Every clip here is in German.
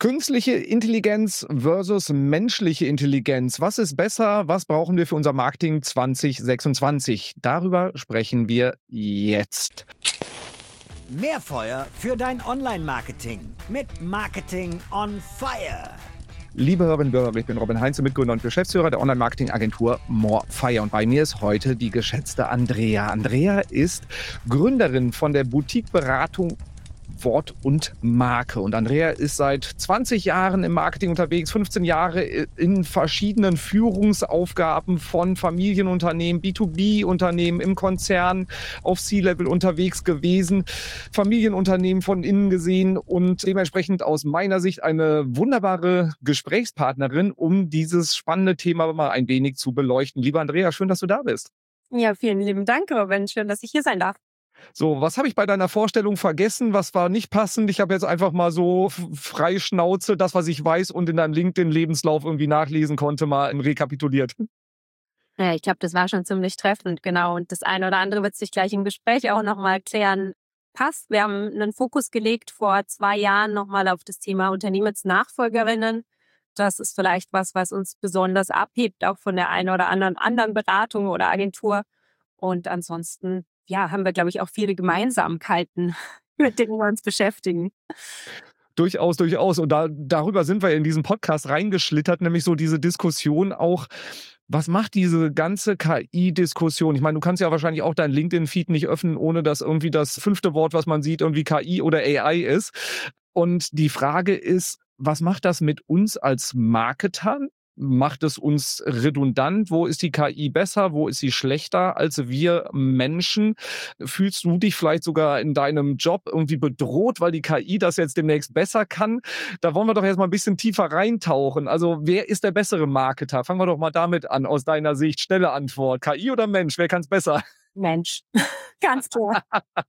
Künstliche Intelligenz versus menschliche Intelligenz. Was ist besser? Was brauchen wir für unser Marketing 2026? Darüber sprechen wir jetzt. Mehr Feuer für dein Online-Marketing mit Marketing on Fire. Liebe Hörerinnen und Hörer, ich bin Robin Heinze, Mitgründer und Geschäftsführer der Online-Marketing-Agentur Morefire. Und bei mir ist heute die geschätzte Andrea. Andrea ist Gründerin von der Boutique-Beratung Wort und Marke. Und Andrea ist seit 20 Jahren im Marketing unterwegs, 15 Jahre in verschiedenen Führungsaufgaben von Familienunternehmen, B2B-Unternehmen im Konzern auf C-Level unterwegs gewesen, Familienunternehmen von innen gesehen und dementsprechend aus meiner Sicht eine wunderbare Gesprächspartnerin, um dieses spannende Thema mal ein wenig zu beleuchten. Lieber Andrea, schön, dass du da bist. Ja, vielen lieben Dank, Robin. Schön, dass ich hier sein darf. So, was habe ich bei deiner Vorstellung vergessen? Was war nicht passend? Ich habe jetzt einfach mal so frei Schnauze, das, was ich weiß und in deinem LinkedIn-Lebenslauf irgendwie nachlesen konnte, mal rekapituliert. Ja, ich glaube, das war schon ziemlich treffend, genau. Und das eine oder andere wird sich gleich im Gespräch auch nochmal klären. Passt. Wir haben einen Fokus gelegt vor 2 Jahren nochmal auf das Thema Unternehmensnachfolgerinnen. Das ist vielleicht was uns besonders abhebt, auch von der einen oder anderen Beratung oder Agentur. Und ansonsten haben wir, glaube ich, auch viele Gemeinsamkeiten, mit denen wir uns beschäftigen. Durchaus. Und darüber sind wir in diesen Podcast reingeschlittert, nämlich so diese Diskussion auch, was macht diese ganze KI-Diskussion? Ich meine, du kannst ja wahrscheinlich auch dein LinkedIn-Feed nicht öffnen, ohne dass irgendwie das 5. Wort, was man sieht, irgendwie KI oder AI ist. Und die Frage ist, was macht das mit uns als Marketern? Macht es uns redundant? Wo ist die KI besser? Wo ist sie schlechter als wir Menschen? Fühlst du dich vielleicht sogar in deinem Job irgendwie bedroht, weil die KI das jetzt demnächst besser kann? Da wollen wir doch jetzt mal ein bisschen tiefer reintauchen. Also wer ist der bessere Marketer? Fangen wir doch mal damit an, aus deiner Sicht. Schnelle Antwort. KI oder Mensch? Wer kann es besser? Mensch, ganz klar.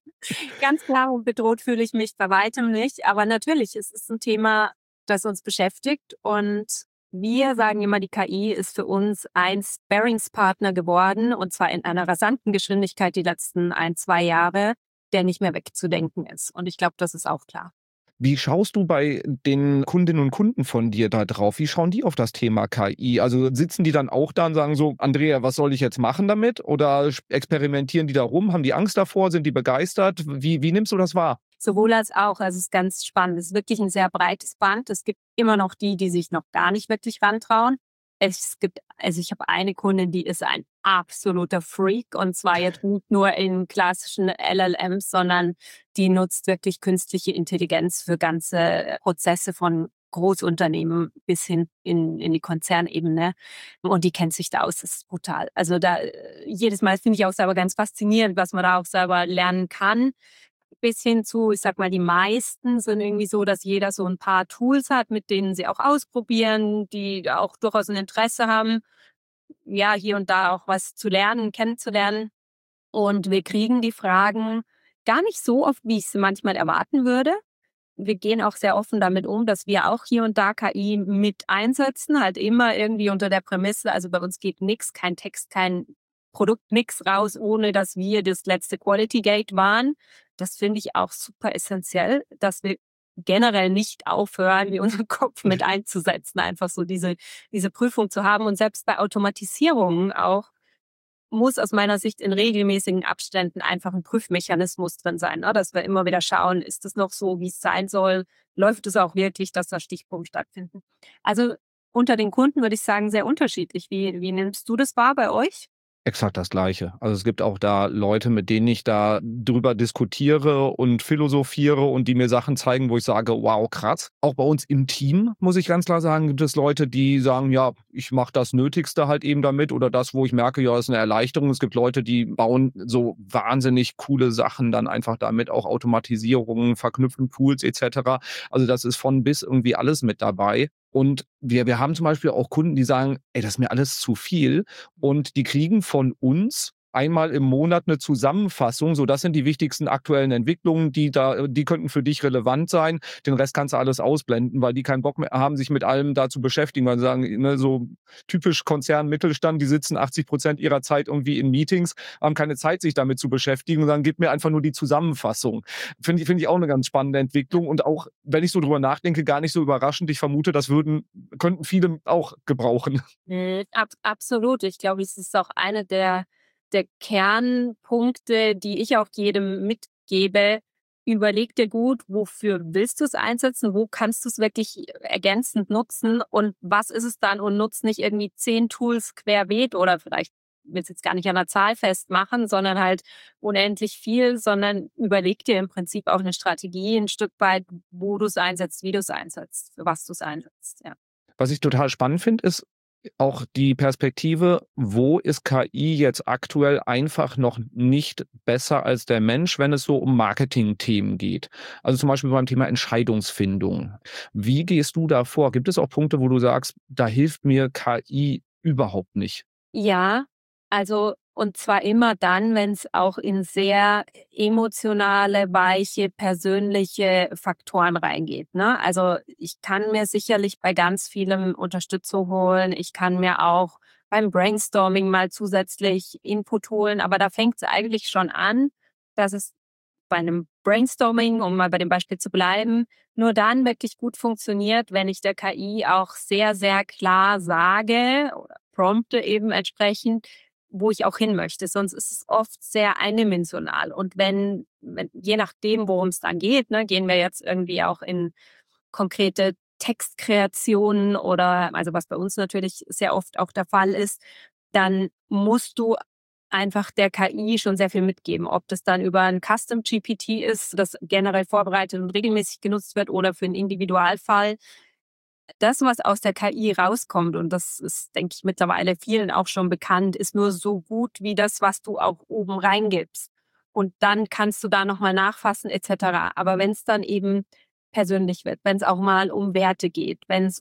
Ganz klar, und bedroht fühle ich mich bei weitem nicht. Aber natürlich, es ist ein Thema, das uns beschäftigt, und wir sagen immer, die KI ist für uns ein Sparringspartner geworden, und zwar in einer rasanten Geschwindigkeit die letzten 1-2 Jahre, der nicht mehr wegzudenken ist. Und ich glaube, das ist auch klar. Wie schaust du bei den Kundinnen und Kunden von dir da drauf? Wie schauen die auf das Thema KI? Also sitzen die dann auch da und sagen so, Andrea, was soll ich jetzt machen damit? Oder experimentieren die da rum? Haben die Angst davor? Sind die begeistert? Wie nimmst du das wahr? Sowohl als auch. Also es ist ganz spannend. Es ist wirklich ein sehr breites Band. Es gibt immer noch die sich noch gar nicht wirklich rantrauen. Ich habe eine Kundin, die ist ein absoluter Freak, und zwar jetzt nicht nur in klassischen LLMs, sondern die nutzt wirklich künstliche Intelligenz für ganze Prozesse von Großunternehmen bis hin in die Konzernebene, und die kennt sich da aus. Das ist brutal. Also jedes Mal finde ich auch selber ganz faszinierend, was man da auch selber lernen kann. Bis hin zu, ich sag mal, die meisten sind irgendwie so, dass jeder so ein paar Tools hat, mit denen sie auch ausprobieren, die auch durchaus ein Interesse haben, ja, hier und da auch was zu lernen, kennenzulernen. Und wir kriegen die Fragen gar nicht so oft, wie ich sie manchmal erwarten würde. Wir gehen auch sehr offen damit um, dass wir auch hier und da KI mit einsetzen, halt immer irgendwie unter der Prämisse, also bei uns geht nichts, kein Text, kein Produkt, nichts raus, ohne dass wir das letzte Quality Gate waren. Das finde ich auch super essentiell, dass wir generell nicht aufhören, wie unseren Kopf mit einzusetzen, einfach so diese Prüfung zu haben. Und selbst bei Automatisierungen auch muss aus meiner Sicht in regelmäßigen Abständen einfach ein Prüfmechanismus drin sein, ne? Dass wir immer wieder schauen, ist es noch so, wie es sein soll? Läuft es auch wirklich, dass da Stichproben stattfinden? Also unter den Kunden würde ich sagen, sehr unterschiedlich. Wie nimmst du das wahr bei euch? Exakt das Gleiche. Also es gibt auch da Leute, mit denen ich da drüber diskutiere und philosophiere und die mir Sachen zeigen, wo ich sage, wow, krass. Auch bei uns im Team, muss ich ganz klar sagen, gibt es Leute, die sagen, ja, ich mache das Nötigste halt eben damit oder das, wo ich merke, ja, ist eine Erleichterung. Es gibt Leute, die bauen so wahnsinnig coole Sachen dann einfach damit, auch Automatisierungen, verknüpfen Tools etc. Also das ist von bis irgendwie alles mit dabei. Und wir haben zum Beispiel auch Kunden, die sagen, ey, das ist mir alles zu viel. Und die kriegen von uns einmal im Monat eine Zusammenfassung, so das sind die wichtigsten aktuellen Entwicklungen, die könnten für dich relevant sein. Den Rest kannst du alles ausblenden, weil die keinen Bock mehr haben, sich mit allem da zu beschäftigen, weil sie sagen, ne, so typisch Konzern, Mittelstand, die sitzen 80% ihrer Zeit irgendwie in Meetings, haben keine Zeit, sich damit zu beschäftigen und sagen, gib mir einfach nur die Zusammenfassung. Finde ich auch eine ganz spannende Entwicklung und auch, wenn ich so drüber nachdenke, gar nicht so überraschend. Ich vermute, das könnten viele auch gebrauchen. Absolut. Ich glaube, es ist auch eine der Kernpunkte, die ich auch jedem mitgebe. Überleg dir gut, wofür willst du es einsetzen, wo kannst du es wirklich ergänzend nutzen und was ist es dann, und nutz nicht irgendwie 10 Tools querbeet oder vielleicht will es jetzt gar nicht an der Zahl festmachen, sondern halt unendlich viel, sondern überleg dir im Prinzip auch eine Strategie ein Stück weit, wo du es einsetzt, wie du es einsetzt, für was du es einsetzt. Ja. Was ich total spannend finde, ist auch die Perspektive, wo ist KI jetzt aktuell einfach noch nicht besser als der Mensch, wenn es so um Marketingthemen geht? Also zum Beispiel beim Thema Entscheidungsfindung. Wie gehst du da vor? Gibt es auch Punkte, wo du sagst, da hilft mir KI überhaupt nicht? Ja, also und zwar immer dann, wenn es auch in sehr emotionale, weiche, persönliche Faktoren reingeht, ne? Also, ich kann mir sicherlich bei ganz vielem Unterstützung holen. Ich kann mir auch beim Brainstorming mal zusätzlich Input holen, aber da fängt es eigentlich schon an, dass es bei einem Brainstorming, um mal bei dem Beispiel zu bleiben, nur dann wirklich gut funktioniert, wenn ich der KI auch sehr, sehr klar sage oder prompte eben entsprechend, wo ich auch hin möchte. Sonst ist es oft sehr eindimensional. Und wenn je nachdem, worum es dann geht, ne, gehen wir jetzt irgendwie auch in konkrete Textkreationen oder, also was bei uns natürlich sehr oft auch der Fall ist, dann musst du einfach der KI schon sehr viel mitgeben. Ob das dann über ein Custom GPT ist, das generell vorbereitet und regelmäßig genutzt wird, oder für einen Individualfall. Das, was aus der KI rauskommt, und das ist, denke ich, mittlerweile vielen auch schon bekannt, ist nur so gut wie das, was du auch oben reingibst. Und dann kannst du da nochmal nachfassen etc. Aber wenn es dann eben persönlich wird, wenn es auch mal um Werte geht, wenn es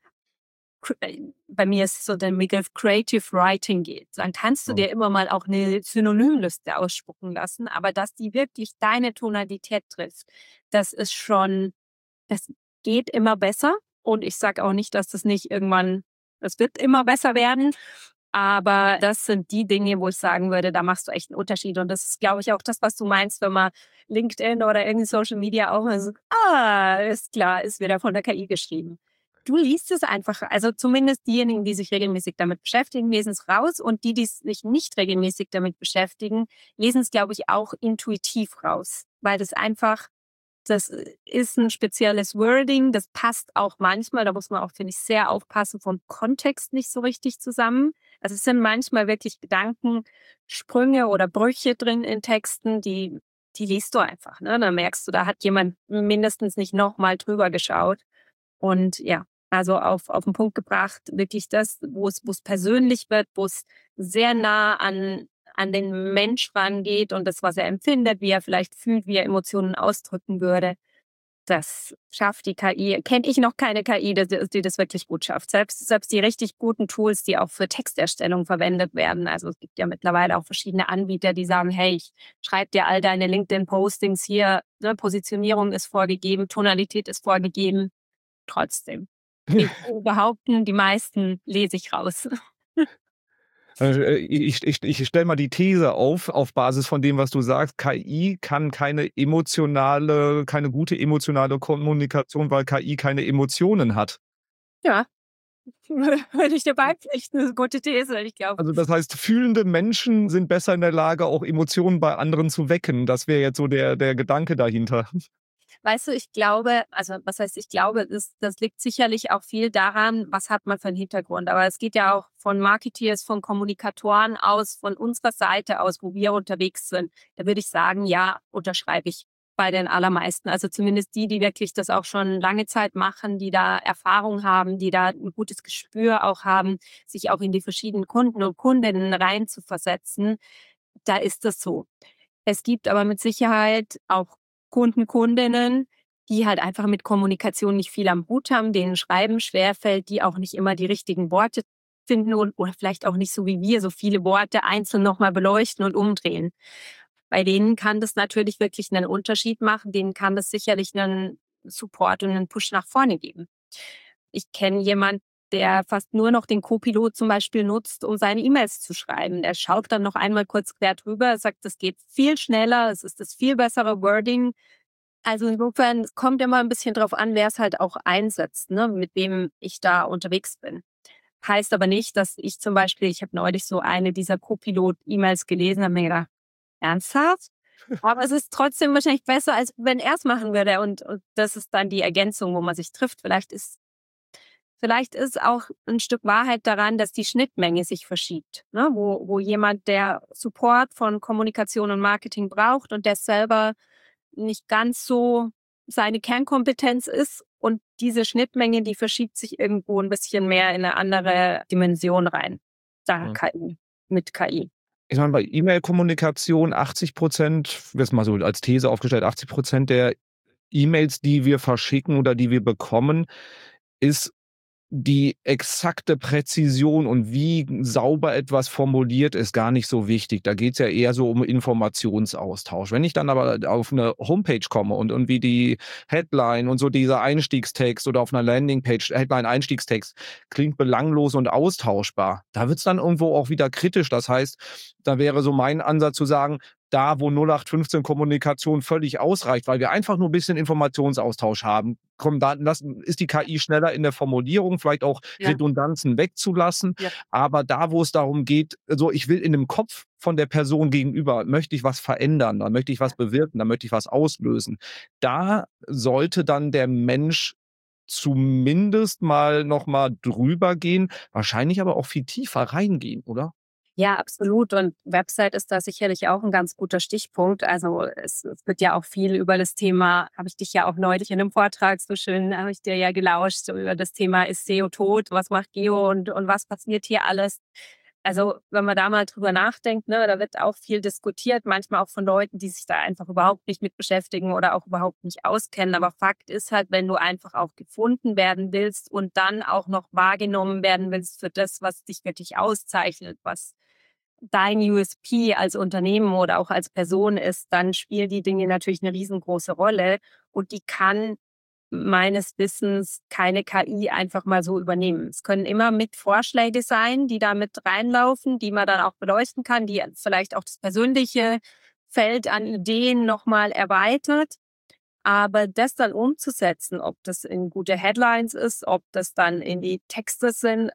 bei mir ist es so der Begriff Creative Writing geht, dann kannst du dir immer mal auch eine Synonymliste ausspucken lassen, aber dass die wirklich deine Tonalität trifft, das ist schon, das geht immer besser. Und ich sage auch nicht, dass das nicht irgendwann, das wird immer besser werden. Aber das sind die Dinge, wo ich sagen würde, da machst du echt einen Unterschied. Und das ist, glaube ich, auch das, was du meinst, wenn man LinkedIn oder irgendwie Social Media auch mal so, ist klar, ist wieder von der KI geschrieben. Du liest es einfach, also zumindest diejenigen, die sich regelmäßig damit beschäftigen, lesen es raus, und die sich nicht regelmäßig damit beschäftigen, lesen es, glaube ich, auch intuitiv raus, weil das ist ein spezielles Wording, das passt auch manchmal, da muss man auch, finde ich, sehr aufpassen, vom Kontext nicht so richtig zusammen. Also es sind manchmal wirklich Gedankensprünge oder Brüche drin in Texten, die liest du einfach, ne? Dann merkst du, da hat jemand mindestens nicht nochmal drüber geschaut. Und ja, also auf den Punkt gebracht, wirklich das, wo es persönlich wird, wo es sehr nah an den Mensch rangeht und das, was er empfindet, wie er vielleicht fühlt, wie er Emotionen ausdrücken würde. Das schafft die KI. Kenne ich noch keine KI, die das wirklich gut schafft. Selbst die richtig guten Tools, die auch für Texterstellung verwendet werden. Also es gibt ja mittlerweile auch verschiedene Anbieter, die sagen, hey, ich schreibe dir all deine LinkedIn-Postings hier, ne, Positionierung ist vorgegeben, Tonalität ist vorgegeben. Trotzdem. Ich würde behaupten, die meisten lese ich raus. Ich stelle mal die These auf Basis von dem, was du sagst. KI kann keine gute emotionale Kommunikation, weil KI keine Emotionen hat. Ja, würde ich dir beipflichten. Das ist eine gute These, ich glaube. Also das heißt, fühlende Menschen sind besser in der Lage, auch Emotionen bei anderen zu wecken. Das wäre jetzt so der Gedanke dahinter. Weißt du, ich glaube, also was heißt, ich glaube, das liegt sicherlich auch viel daran, was hat man für einen Hintergrund. Aber es geht ja auch von Marketeers, von Kommunikatoren aus, von unserer Seite aus, wo wir unterwegs sind. Da würde ich sagen, ja, unterschreibe ich bei den allermeisten. Also zumindest die wirklich das auch schon lange Zeit machen, die da Erfahrung haben, die da ein gutes Gespür auch haben, sich auch in die verschiedenen Kunden und Kundinnen reinzuversetzen. Da ist das so. Es gibt aber mit Sicherheit auch Kunden, Kundinnen, die halt einfach mit Kommunikation nicht viel am Hut haben, denen Schreiben schwerfällt, die auch nicht immer die richtigen Worte finden oder vielleicht auch nicht so wie wir, so viele Worte einzeln nochmal beleuchten und umdrehen. Bei denen kann das natürlich wirklich einen Unterschied machen. Denen kann das sicherlich einen Support und einen Push nach vorne geben. Ich kenne jemanden, der fast nur noch den Copilot zum Beispiel nutzt, um seine E-Mails zu schreiben. Er schaut dann noch einmal kurz quer drüber, sagt, es geht viel schneller, es ist das viel bessere Wording. Also insofern, es kommt immer ein bisschen drauf an, wer es halt auch einsetzt, ne, mit wem ich da unterwegs bin. Heißt aber nicht, dass ich zum Beispiel, ich habe neulich so eine dieser Copilot-E-Mails gelesen, habe mir gedacht, ernsthaft? Aber es ist trotzdem wahrscheinlich besser, als wenn er es machen würde. Und das ist dann die Ergänzung, wo man sich trifft. Vielleicht ist auch ein Stück Wahrheit daran, dass die Schnittmenge sich verschiebt, ne? Wo jemand, der Support von Kommunikation und Marketing braucht und der selber nicht ganz so seine Kernkompetenz ist und diese Schnittmenge, die verschiebt sich irgendwo ein bisschen mehr in eine andere Dimension rein. Da mit KI. Ich meine, bei E-Mail-Kommunikation 80%, wird mal so als These aufgestellt, 80% der E-Mails, die wir verschicken oder die wir bekommen, ist die exakte Präzision und wie sauber etwas formuliert ist gar nicht so wichtig. Da geht's ja eher so um Informationsaustausch. Wenn ich dann aber auf eine Homepage komme und wie die Headline und so dieser Einstiegstext oder auf einer Landingpage Headline-Einstiegstext klingt belanglos und austauschbar, da wird's dann irgendwo auch wieder kritisch. Das heißt, da wäre so mein Ansatz zu sagen, da, wo 0815 Kommunikation völlig ausreicht, weil wir einfach nur ein bisschen Informationsaustausch haben, ist die KI schneller in der Formulierung, vielleicht auch Redundanzen wegzulassen. Ja. Aber da, wo es darum geht, also ich will in dem Kopf von der Person gegenüber, möchte ich was verändern, da möchte ich was bewirken, da möchte ich was auslösen. Da sollte dann der Mensch zumindest noch mal drüber gehen, wahrscheinlich aber auch viel tiefer reingehen, oder? Ja, absolut. Und Website ist da sicherlich auch ein ganz guter Stichpunkt. Also es wird ja auch viel über das Thema, habe ich dich ja auch neulich in einem Vortrag so schön, habe ich dir ja gelauscht, so über das Thema, ist SEO tot, was macht Geo und was passiert hier alles? Also wenn man da mal drüber nachdenkt, ne, da wird auch viel diskutiert, manchmal auch von Leuten, die sich da einfach überhaupt nicht mit beschäftigen oder auch überhaupt nicht auskennen. Aber Fakt ist halt, wenn du einfach auch gefunden werden willst und dann auch noch wahrgenommen werden willst für das, was dich wirklich auszeichnet, was dein USP als Unternehmen oder auch als Person ist, dann spielen die Dinge natürlich eine riesengroße Rolle und die kann meines Wissens keine KI einfach mal so übernehmen. Es können immer mit Vorschläge sein, die da mit reinlaufen, die man dann auch beleuchten kann, die vielleicht auch das persönliche Feld an Ideen nochmal erweitert. Aber das dann umzusetzen, ob das in gute Headlines ist, ob das dann in die Texte sind,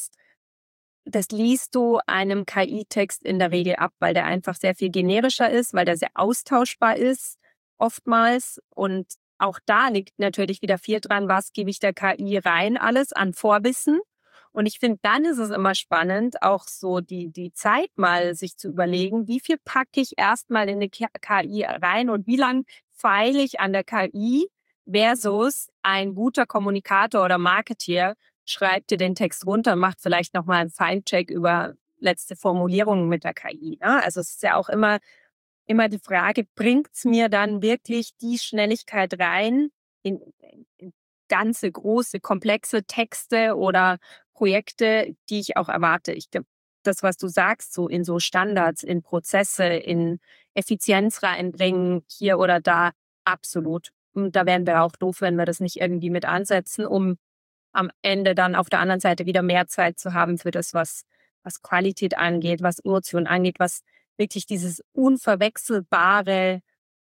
das liest du einem KI-Text in der Regel ab, weil der einfach sehr viel generischer ist, weil der sehr austauschbar ist oftmals. Und auch da liegt natürlich wieder viel dran, was gebe ich der KI rein alles an Vorwissen. Und ich finde, dann ist es immer spannend, auch so die Zeit mal sich zu überlegen, wie viel packe ich erstmal in eine KI rein und wie lang feile ich an der KI versus ein guter Kommunikator oder Marketeer schreibt dir den Text runter und macht vielleicht nochmal einen Feincheck über letzte Formulierungen mit der KI. Ne? Also es ist ja auch immer die Frage, bringt es mir dann wirklich die Schnelligkeit rein in ganze, große, komplexe Texte oder Projekte, die ich auch erwarte. Ich glaube, das, was du sagst, so in so Standards, in Prozesse, in Effizienz reinbringen, hier oder da, absolut. Und da wären wir auch doof, wenn wir das nicht irgendwie mit ansetzen, um am Ende dann auf der anderen Seite wieder mehr Zeit zu haben für das, was Qualität angeht, was Emotion angeht, was wirklich dieses unverwechselbare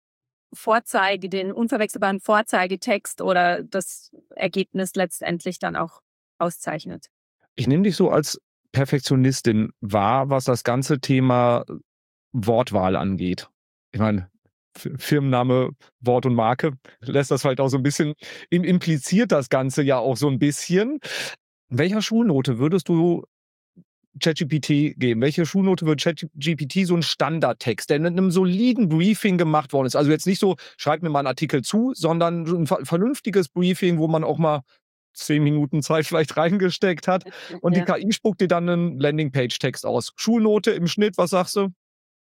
den unverwechselbaren Vorzeigetext oder das Ergebnis letztendlich dann auch auszeichnet. Ich nehme dich so als Perfektionistin wahr, was das ganze Thema Wortwahl angeht. Ich meine, Firmenname, Wort und Marke lässt das vielleicht auch so ein bisschen, impliziert das Ganze ja auch so ein bisschen. Welcher Schulnote würdest du ChatGPT geben? Welche Schulnote wird ChatGPT so ein Standardtext, der in einem soliden Briefing gemacht worden ist? Also jetzt nicht so, schreib mir mal einen Artikel zu, sondern ein vernünftiges Briefing, wo man auch mal 10 Minuten Zeit vielleicht reingesteckt hat. Und die KI spuckt dir dann einen Landingpage-Text aus. Schulnote im Schnitt, was sagst du?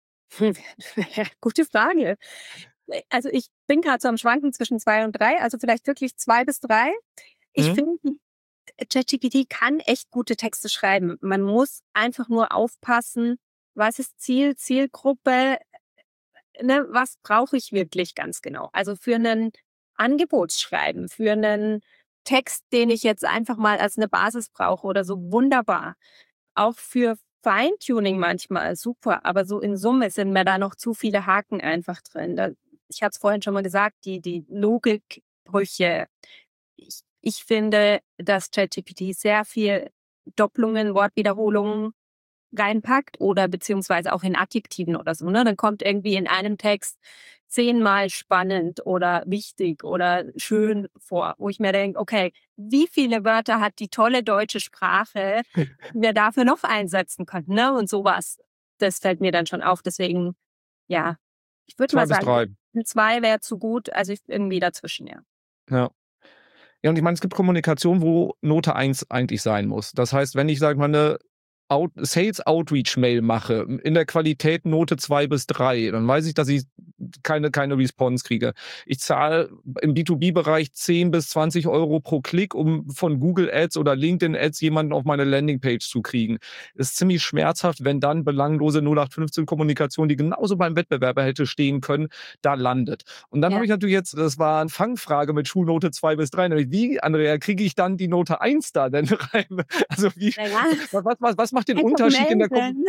Gute Frage. Also ich bin gerade so am Schwanken zwischen 2 und 3, also vielleicht wirklich 2 bis 3. Ich finde, ChatGPT kann echt gute Texte schreiben. Man muss einfach nur aufpassen, was ist Zielgruppe, ne, was brauche ich wirklich ganz genau? Also für einen Angebotsschreiben, für einen Text, den ich jetzt einfach mal als eine Basis brauche oder so, wunderbar. Auch für Feintuning manchmal super, aber so in Summe sind mir da noch zu viele Haken einfach drin. Ich hatte es vorhin schon mal gesagt, die Logikbrüche. Ich finde, dass ChatGPT sehr viel Doppelungen, Wortwiederholungen reinpackt oder beziehungsweise auch in Adjektiven oder so. Ne? Dann kommt irgendwie in einem Text 10-mal spannend oder wichtig oder schön vor, wo ich mir denke, okay, wie viele Wörter hat die tolle deutsche Sprache, die wir dafür noch einsetzen könnten, ne? Und sowas. Das fällt mir dann schon auf. Deswegen, ja, ich würde 2 mal bis sagen, 3. 2 wäre zu gut, also irgendwie dazwischen, ja. Ja. Ja, und ich meine, es gibt Kommunikation, wo Note 1 eigentlich sein muss. Das heißt, wenn ich, sage mal, eine Sales Outreach Mail mache, in der Qualität Note 2 bis 3, dann weiß ich, dass ich keine Response kriege. Ich zahle im B2B-Bereich 10 bis 20 € pro Klick, um von Google Ads oder LinkedIn Ads jemanden auf meine Landingpage zu kriegen. Ist ziemlich schmerzhaft, wenn dann belanglose 0815-Kommunikation, die genauso beim Wettbewerber hätte stehen können, da landet. Und dann Ja. habe ich natürlich jetzt, das war eine Fangfrage mit Schulnote 2 bis 3, nämlich wie, Andrea, kriege ich dann die Note 1 da denn rein? Also wie, Naja, was macht den einfach Unterschied in der melden.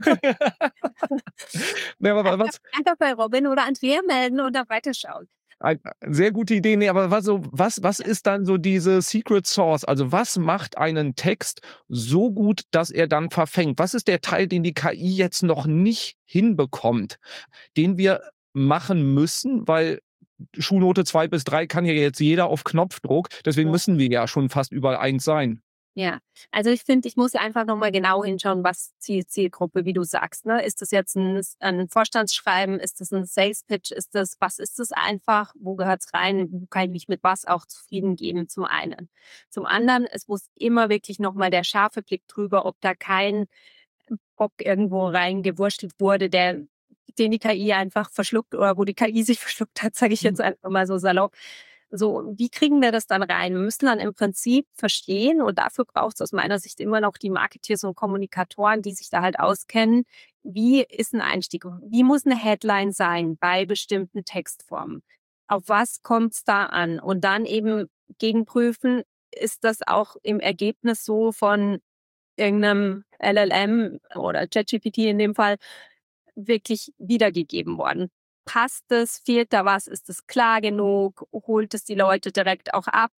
Ja, aber Einfach bei Robin oder Andrea melden und dann weiterschauen. sehr gute Idee. Nee, aber was ist dann so diese Secret Sauce? Also was macht einen Text so gut, dass er dann verfängt? Was ist der Teil, den die KI jetzt noch nicht hinbekommt, den wir machen müssen, weil Schulnote 2 bis 3 kann ja jetzt jeder auf Knopfdruck, deswegen Ja. müssen wir ja schon fast überall 1 sein. Ja, also ich finde, ich muss einfach nochmal genau hinschauen, was Zielgruppe, wie du sagst. Ne? Ist das jetzt ein Vorstandsschreiben? Ist das ein Sales-Pitch? Was ist das einfach? Wo gehört es rein? Wo kann ich mich mit was auch zufrieden geben, zum einen. Zum anderen, es muss immer wirklich nochmal der scharfe Blick drüber, ob da kein Bock irgendwo reingewurstelt wurde, den die KI einfach verschluckt oder wo die KI sich verschluckt hat, sage ich jetzt einfach mal so salopp. So, wie kriegen wir das dann rein? Wir müssen dann im Prinzip verstehen, und dafür braucht es aus meiner Sicht immer noch die Marketeers und Kommunikatoren, die sich da halt auskennen. Wie ist ein Einstieg? Wie muss eine Headline sein bei bestimmten Textformen? Auf was kommt es da an? Und dann eben gegenprüfen, ist das auch im Ergebnis so von irgendeinem LLM oder ChatGPT in dem Fall wirklich wiedergegeben worden? Passt es? Fehlt da was? Ist es klar genug? Holt es die Leute direkt auch ab?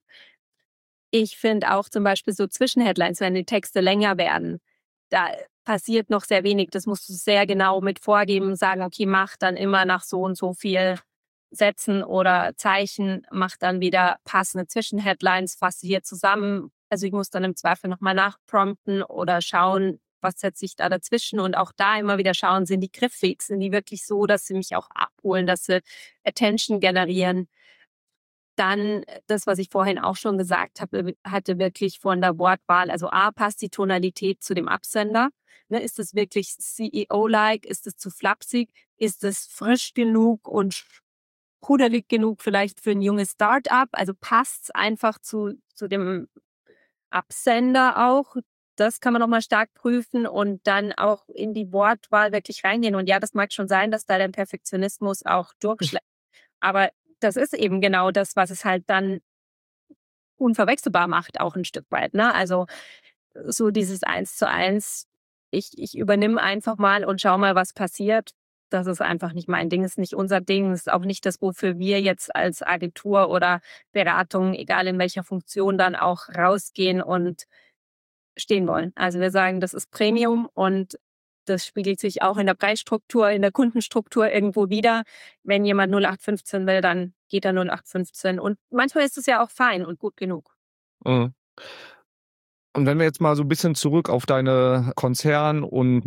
Ich finde auch zum Beispiel so Zwischenheadlines, wenn die Texte länger werden, da passiert noch sehr wenig. Das musst du sehr genau mit vorgeben, sagen, okay, mach dann immer nach so und so viel Sätzen oder Zeichen, mach dann wieder passende Zwischenheadlines, fasse hier zusammen. Also ich muss dann im Zweifel nochmal nachprompten oder schauen, was setze ich da dazwischen, und auch da immer wieder schauen, sind die griffig, sind die wirklich so, dass sie mich auch abholen, dass sie Attention generieren. Dann das, was ich vorhin auch schon gesagt habe, hatte wirklich von der Wortwahl, also passt die Tonalität zu dem Absender? Ne, ist es wirklich CEO-like? Ist es zu flapsig? Ist es frisch genug und sprudelig genug vielleicht für ein junges Start-up? Also passt es einfach zu dem Absender auch? Das kann man nochmal stark prüfen und dann auch in die Wortwahl wirklich reingehen. Und ja, das mag schon sein, dass da der Perfektionismus auch durchschlägt. Aber das ist eben genau das, was es halt dann unverwechselbar macht, auch ein Stück weit. Ne? Also so dieses 1:1, ich übernehme einfach mal und schau mal, was passiert. Das ist einfach nicht mein Ding, ist nicht unser Ding, ist auch nicht das, wofür wir jetzt als Agentur oder Beratung, egal in welcher Funktion, dann auch rausgehen und stehen wollen. Also wir sagen, das ist Premium und das spiegelt sich auch in der Preisstruktur, in der Kundenstruktur irgendwo wieder. Wenn jemand 0815 will, dann geht er 0815. Und manchmal ist es ja auch fein und gut genug. Mhm. Und wenn wir jetzt mal so ein bisschen zurück auf deine Konzern- und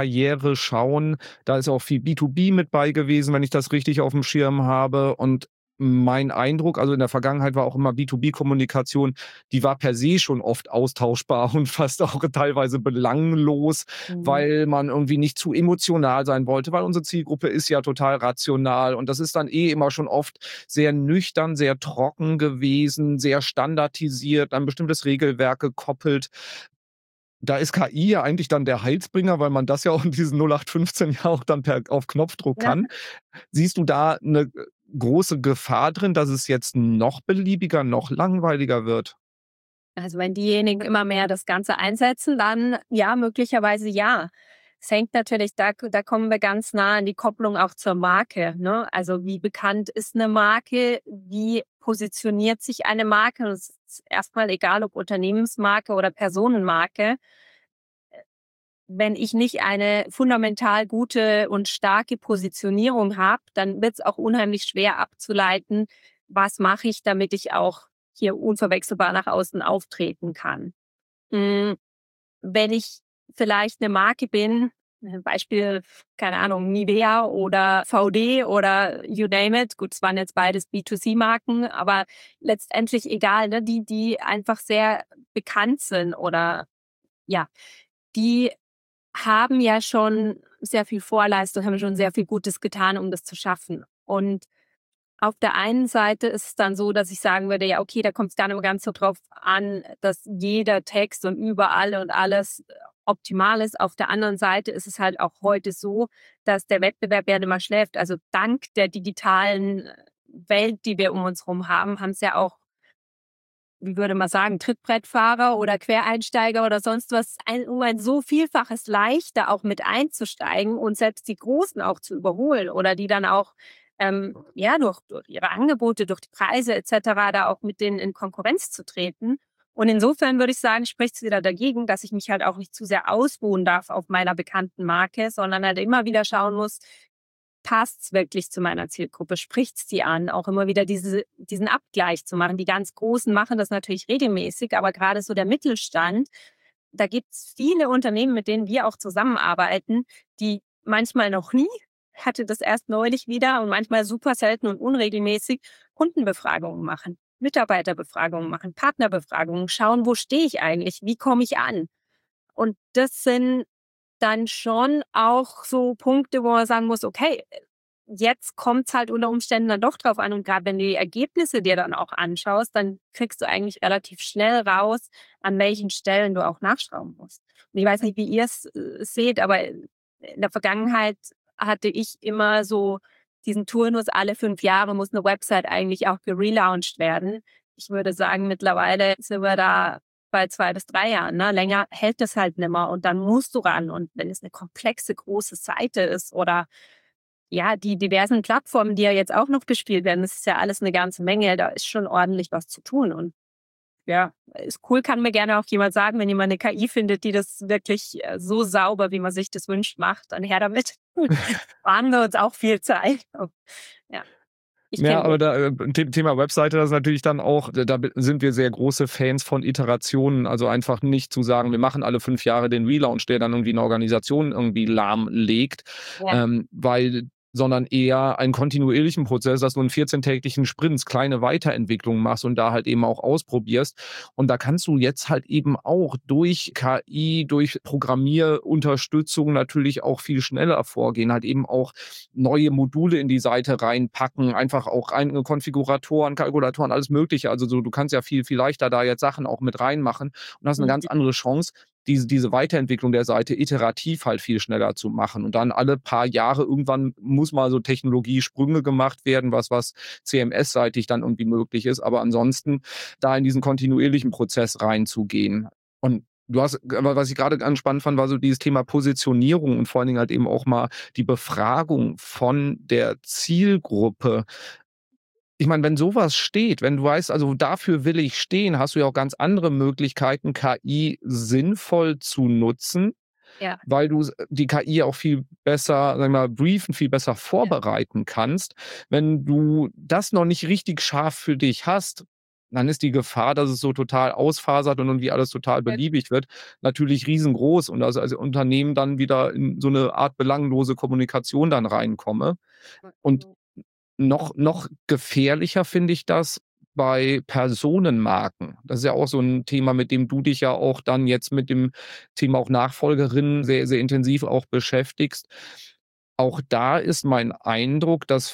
Mittelstandskarriere schauen, da ist auch viel B2B mit bei gewesen, wenn ich das richtig auf dem Schirm habe. Und mein Eindruck, also in der Vergangenheit war auch immer B2B-Kommunikation, die war per se schon oft austauschbar und fast auch teilweise belanglos, weil man irgendwie nicht zu emotional sein wollte, weil unsere Zielgruppe ist ja total rational und das ist dann immer schon oft sehr nüchtern, sehr trocken gewesen, sehr standardisiert, an bestimmtes Regelwerk gekoppelt. Da ist KI ja eigentlich dann der Heilsbringer, weil man das ja auch in diesen 0815 ja auch dann auf Knopfdruck Ja. kann. Siehst du da eine große Gefahr drin, dass es jetzt noch beliebiger, noch langweiliger wird? Also wenn diejenigen immer mehr das Ganze einsetzen, dann ja, möglicherweise ja. Es hängt natürlich, da kommen wir ganz nah an die Kopplung auch zur Marke. Ne? Also wie bekannt ist eine Marke? Wie positioniert sich eine Marke? Und es ist erstmal egal, ob Unternehmensmarke oder Personenmarke. Wenn ich nicht eine fundamental gute und starke Positionierung habe, dann wird es auch unheimlich schwer abzuleiten, was mache ich, damit ich auch hier unverwechselbar nach außen auftreten kann. Wenn ich vielleicht eine Marke bin, Beispiel, keine Ahnung, Nivea oder VD oder you name it. Gut, es waren jetzt beides B2C-Marken, aber letztendlich egal, ne? Die einfach sehr bekannt sind oder ja, die haben ja schon sehr viel Vorleistung, haben schon sehr viel Gutes getan, um das zu schaffen. Und auf der einen Seite ist es dann so, dass ich sagen würde, ja, okay, da kommt es gar nicht mehr ganz so drauf an, dass jeder Text und überall und alles optimal ist. Auf der anderen Seite ist es halt auch heute so, dass der Wettbewerb ja nicht mehr schläft. Also dank der digitalen Welt, die wir um uns herum haben, haben es ja auch, wie würde man sagen, Trittbrettfahrer oder Quereinsteiger oder sonst was, um ein so Vielfaches leichter auch mit einzusteigen und selbst die Großen auch zu überholen oder die dann auch durch ihre Angebote, durch die Preise etc. da auch mit denen in Konkurrenz zu treten. Und insofern würde ich sagen, spricht es wieder dagegen, dass ich mich halt auch nicht zu sehr ausruhen darf auf meiner bekannten Marke, sondern halt immer wieder schauen muss, passt es wirklich zu meiner Zielgruppe, spricht es die an, auch immer wieder diesen Abgleich zu machen. Die ganz Großen machen das natürlich regelmäßig, aber gerade so der Mittelstand, da gibt es viele Unternehmen, mit denen wir auch zusammenarbeiten, die manchmal noch nie, hatte das erst neulich wieder und manchmal super selten und unregelmäßig Kundenbefragungen machen, Mitarbeiterbefragungen machen, Partnerbefragungen, schauen, wo stehe ich eigentlich, wie komme ich an? Und das sind dann schon auch so Punkte, wo man sagen muss, okay, jetzt kommt es halt unter Umständen dann doch drauf an. Und gerade wenn du die Ergebnisse dir dann auch anschaust, dann kriegst du eigentlich relativ schnell raus, an welchen Stellen du auch nachschrauben musst. Und ich weiß nicht, wie ihr es seht, aber in der Vergangenheit hatte ich immer so diesen Turnus, alle 5 Jahre muss eine Website eigentlich auch gelauncht werden. Ich würde sagen, mittlerweile sind wir da bei 2 bis 3 Jahren. Ne? Länger hält das halt nimmer und dann musst du ran. Und wenn es eine komplexe, große Seite ist oder ja, die diversen Plattformen, die ja jetzt auch noch bespielt werden, das ist ja alles eine ganze Menge. Da ist schon ordentlich was zu tun. Und ja, ist cool, kann mir gerne auch jemand sagen, wenn jemand eine KI findet, die das wirklich so sauber, wie man sich das wünscht, macht, dann her damit. Sparen wir uns auch viel Zeit. Ja. Ja, aber Thema Webseite, das ist natürlich dann auch, da sind wir sehr große Fans von Iterationen. Also einfach nicht zu sagen, wir machen alle 5 Jahre den Relaunch, der dann irgendwie eine Organisation irgendwie lahmlegt, sondern eher einen kontinuierlichen Prozess, dass du in 14-tägigen Sprints kleine Weiterentwicklungen machst und da halt eben auch ausprobierst. Und da kannst du jetzt halt eben auch durch KI, durch Programmierunterstützung natürlich auch viel schneller vorgehen, halt eben auch neue Module in die Seite reinpacken, einfach auch eigene Konfiguratoren, Kalkulatoren, alles Mögliche. Also so, du kannst ja viel, viel leichter da jetzt Sachen auch mit reinmachen und hast eine ganz andere Chance, diese Weiterentwicklung der Seite iterativ halt viel schneller zu machen. Und dann alle paar Jahre irgendwann muss mal so Technologiesprünge gemacht werden, was CMS-seitig dann irgendwie möglich ist. Aber ansonsten da in diesen kontinuierlichen Prozess reinzugehen. Und aber was ich gerade ganz spannend fand, war so dieses Thema Positionierung und vor allen Dingen halt eben auch mal die Befragung von der Zielgruppe. Ich meine, wenn sowas steht, wenn du weißt, also dafür will ich stehen, hast du ja auch ganz andere Möglichkeiten, KI sinnvoll zu nutzen, weil du die KI auch viel besser, sagen wir mal, briefen, viel besser vorbereiten kannst. Wenn du das noch nicht richtig scharf für dich hast, dann ist die Gefahr, dass es so total ausfasert und irgendwie alles total beliebig wird, natürlich riesengroß und also als Unternehmen dann wieder in so eine Art belanglose Kommunikation dann reinkomme. Und Noch gefährlicher finde ich das bei Personenmarken. Das ist ja auch so ein Thema, mit dem du dich ja auch dann jetzt mit dem Thema auch Nachfolgerin sehr, sehr intensiv auch beschäftigst. Auch da ist mein Eindruck, dass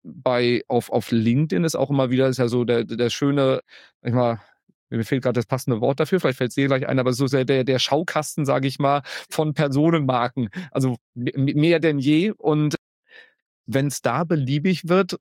auf LinkedIn ist auch immer wieder, ist ja so der schöne, sag ich mal, mir fehlt gerade das passende Wort dafür, vielleicht fällt es dir gleich ein, aber so sehr der Schaukasten, sage ich mal, von Personenmarken. Also mehr denn je. Und wenn es da beliebig wird,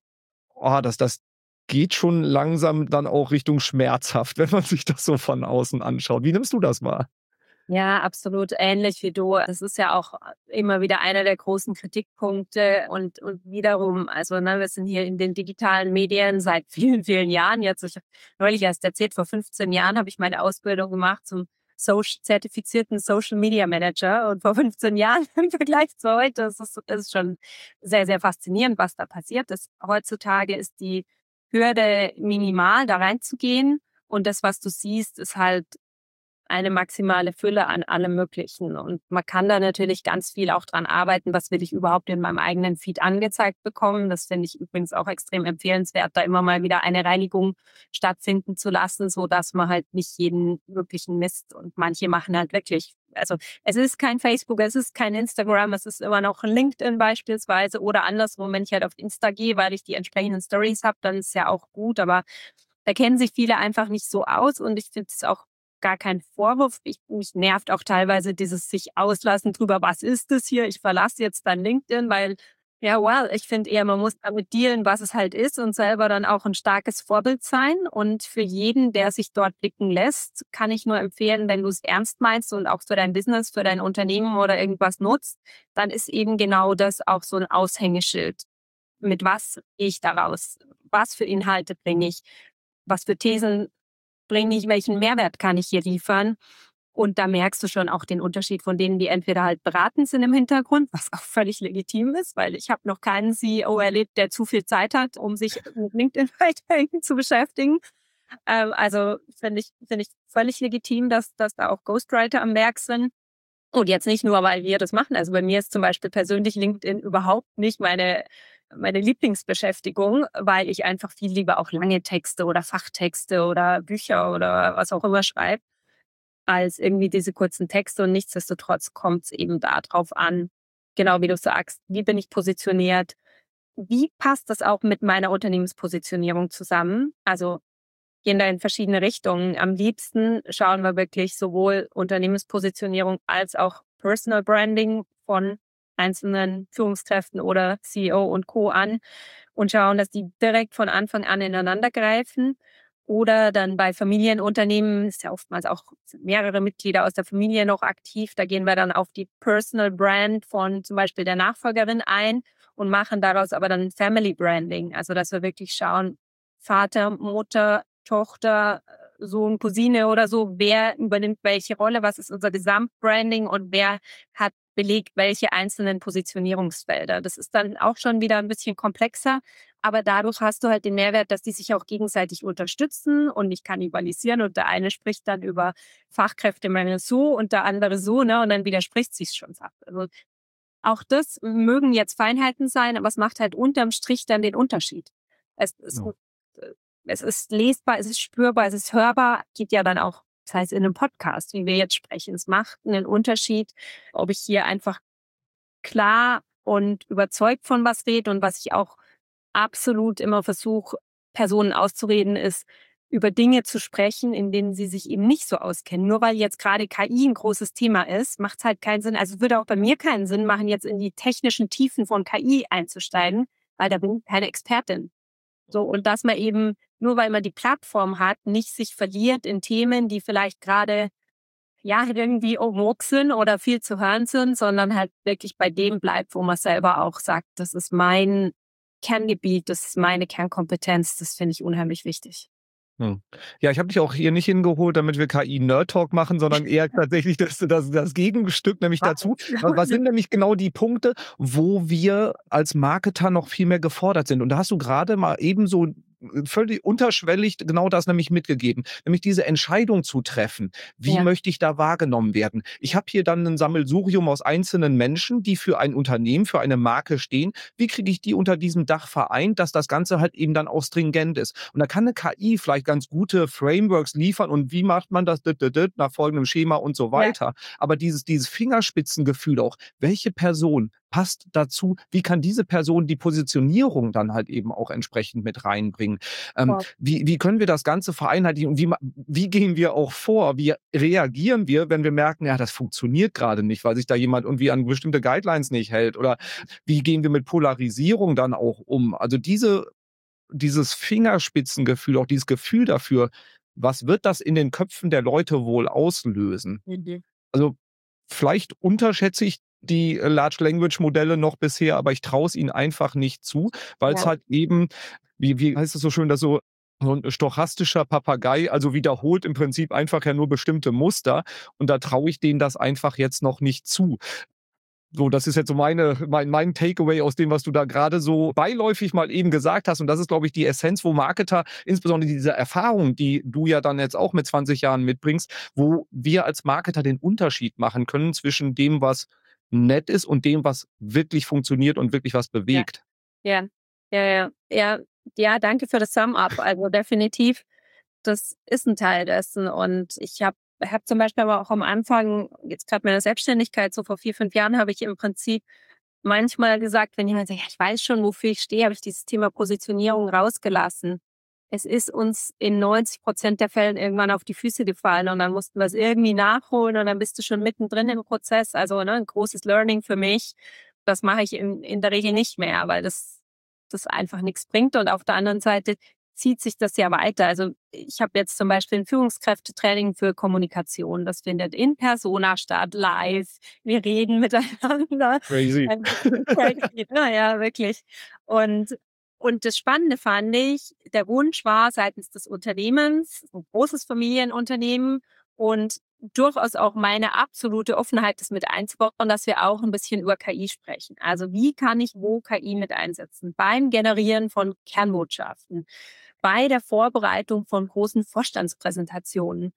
das geht schon langsam dann auch Richtung schmerzhaft, wenn man sich das so von außen anschaut. Wie nimmst du das wahr? Ja, absolut ähnlich wie du. Das ist ja auch immer wieder einer der großen Kritikpunkte und wiederum, also wir sind hier in den digitalen Medien seit vielen, vielen Jahren. Jetzt, ich habe neulich erst erzählt, vor 15 Jahren habe ich meine Ausbildung gemacht zum zertifizierten Social Media Manager und vor 15 Jahren im Vergleich zu heute, das ist schon sehr, sehr faszinierend, was da passiert ist. Heutzutage ist die Hürde minimal, da reinzugehen und das, was du siehst, ist halt eine maximale Fülle an allem Möglichen. Und man kann da natürlich ganz viel auch dran arbeiten, was will ich überhaupt in meinem eigenen Feed angezeigt bekommen. Das finde ich übrigens auch extrem empfehlenswert, da immer mal wieder eine Reinigung stattfinden zu lassen, so dass man halt nicht jeden möglichen Mist, und manche machen halt wirklich, also es ist kein Facebook, es ist kein Instagram, es ist immer noch LinkedIn beispielsweise oder andersrum, wenn ich halt auf Insta gehe, weil ich die entsprechenden Stories habe, dann ist es ja auch gut, aber da kennen sich viele einfach nicht so aus und ich finde es auch gar kein Vorwurf. Mich nervt auch teilweise dieses sich auslassen drüber, was ist das hier? Ich verlasse jetzt dann LinkedIn, weil, ich finde eher, man muss damit dealen, was es halt ist und selber dann auch ein starkes Vorbild sein. Und für jeden, der sich dort blicken lässt, kann ich nur empfehlen, wenn du es ernst meinst und auch für dein Business, für dein Unternehmen oder irgendwas nutzt, dann ist eben genau das auch so ein Aushängeschild. Mit was gehe ich da raus? Was für Inhalte bringe ich? Was für Thesen bringe ich, welchen Mehrwert kann ich hier liefern? Und da merkst du schon auch den Unterschied von denen, die entweder halt beratend sind im Hintergrund, was auch völlig legitim ist, weil ich habe noch keinen CEO erlebt, der zu viel Zeit hat, um sich mit LinkedIn weiterhin zu beschäftigen. Also finde ich völlig legitim, dass da auch Ghostwriter am Werk sind. Und jetzt nicht nur, weil wir das machen. Also bei mir ist zum Beispiel persönlich LinkedIn überhaupt nicht meine Lieblingsbeschäftigung, weil ich einfach viel lieber auch lange Texte oder Fachtexte oder Bücher oder was auch immer schreibe, als irgendwie diese kurzen Texte. Und nichtsdestotrotz kommt es eben darauf an, genau wie du sagst, wie bin ich positioniert? Wie passt das auch mit meiner Unternehmenspositionierung zusammen? Also gehen da in verschiedene Richtungen. Am liebsten schauen wir wirklich sowohl Unternehmenspositionierung als auch Personal Branding von einzelnen Führungskräften oder CEO und Co. an und schauen, dass die direkt von Anfang an ineinander greifen. Oder dann bei Familienunternehmen ist ja oftmals auch mehrere Mitglieder aus der Familie noch aktiv. Da gehen wir dann auf die Personal Brand von zum Beispiel der Nachfolgerin ein und machen daraus aber dann Family Branding. Also dass wir wirklich schauen, Vater, Mutter, Tochter, Sohn, Cousine oder so, wer übernimmt welche Rolle, was ist unser Gesamtbranding und wer hat belegt welche einzelnen Positionierungsfelder. Das ist dann auch schon wieder ein bisschen komplexer, aber dadurch hast du halt den Mehrwert, dass die sich auch gegenseitig unterstützen und nicht kannibalisieren und der eine spricht dann über Fachkräftemangel so und der andere so, ne, und dann widerspricht sich schon satt. Also auch das mögen jetzt Feinheiten sein, aber es macht halt unterm Strich dann den Unterschied. Es ist lesbar, es ist spürbar, es ist hörbar, geht ja dann auch, das heißt in einem Podcast, wie wir jetzt sprechen. Es macht einen Unterschied, ob ich hier einfach klar und überzeugt von was rede und was ich auch absolut immer versuche, Personen auszureden, ist, über Dinge zu sprechen, in denen sie sich eben nicht so auskennen. Nur weil jetzt gerade KI ein großes Thema ist, macht es halt keinen Sinn. Also würde auch bei mir keinen Sinn machen, jetzt in die technischen Tiefen von KI einzusteigen, weil da bin ich keine Expertin. So, und dass man eben, nur weil man die Plattform hat, nicht sich verliert in Themen, die vielleicht gerade irgendwie vogue sind oder viel zu hören sind, sondern halt wirklich bei dem bleibt, wo man selber auch sagt, das ist mein Kerngebiet, das ist meine Kernkompetenz, das finde ich unheimlich wichtig. Ja, ich habe dich auch hier nicht hingeholt, damit wir KI-Nerd-Talk machen, sondern eher tatsächlich das Gegenstück nämlich dazu. Was sind nämlich genau die Punkte, wo wir als Marketer noch viel mehr gefordert sind? Und da hast du gerade mal eben so völlig unterschwellig genau das nämlich mitgegeben, nämlich diese Entscheidung zu treffen. Wie möchte ich da wahrgenommen werden? Ich habe hier dann ein Sammelsurium aus einzelnen Menschen, die für ein Unternehmen, für eine Marke stehen. Wie kriege ich die unter diesem Dach vereint, dass das Ganze halt eben dann auch stringent ist? Und da kann eine KI vielleicht ganz gute Frameworks liefern und wie macht man das nach folgendem Schema und so weiter. Aber dieses Fingerspitzengefühl auch, welche Person passt dazu, wie kann diese Person die Positionierung dann halt eben auch entsprechend mit reinbringen? Wie können wir das Ganze vereinheitlichen und wie gehen wir auch vor? Wie reagieren wir, wenn wir merken, ja, das funktioniert gerade nicht, weil sich da jemand irgendwie an bestimmte Guidelines nicht hält? Oder wie gehen wir mit Polarisierung dann auch um? Also dieses Fingerspitzengefühl, auch dieses Gefühl dafür, was wird das in den Köpfen der Leute wohl auslösen? Also vielleicht unterschätze ich die Large Language Modelle noch bisher, aber ich traue es ihnen einfach nicht zu, weil es halt eben, wie heißt es so schön, dass so ein stochastischer Papagei, also wiederholt im Prinzip einfach ja nur bestimmte Muster und da traue ich denen das einfach jetzt noch nicht zu. So, das ist jetzt so mein Takeaway aus dem, was du da gerade so beiläufig mal eben gesagt hast. Und das ist, glaube ich, die Essenz, wo Marketer, insbesondere diese Erfahrung, die du ja dann jetzt auch mit 20 Jahren mitbringst, wo wir als Marketer den Unterschied machen können zwischen dem, was nett ist und dem, was wirklich funktioniert und wirklich was bewegt. Ja, danke für das Sum-Up. Also definitiv, das ist ein Teil dessen. Und ich habe zum Beispiel aber auch am Anfang, jetzt gerade meiner Selbstständigkeit, so vor 4, 5 Jahren, habe ich im Prinzip manchmal gesagt, wenn jemand sagt, ja, ich weiß schon, wofür ich stehe, habe ich dieses Thema Positionierung rausgelassen. Es ist uns in 90% der Fällen irgendwann auf die Füße gefallen und dann mussten wir es irgendwie nachholen und dann bist du schon mittendrin im Prozess. Also ein großes Learning für mich. Das mache ich in der Regel nicht mehr, weil das einfach nichts bringt. Und auf der anderen Seite zieht sich das ja weiter. Also ich habe jetzt zum Beispiel ein Führungskräftetraining für Kommunikation. Das findet in Persona statt, live. Wir reden miteinander. Crazy. Crazy. Ja, wirklich. Und das Spannende fand ich, der Wunsch war seitens des Unternehmens, ein großes Familienunternehmen und durchaus auch meine absolute Offenheit, das mit einzubauen, dass wir auch ein bisschen über KI sprechen. Also wie kann ich wo KI mit einsetzen? Beim Generieren von Kernbotschaften, bei der Vorbereitung von großen Vorstandspräsentationen,